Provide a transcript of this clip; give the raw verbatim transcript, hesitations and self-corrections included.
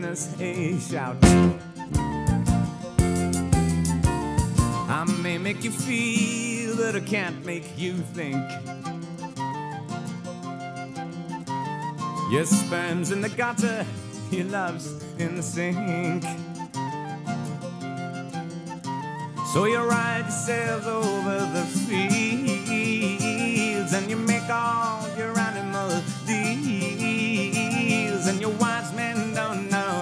Hey, shout. I may make you feel, but I can't make you think. Your sperm's in the gutter, your love's in the sink. So you ride yourselves over the field.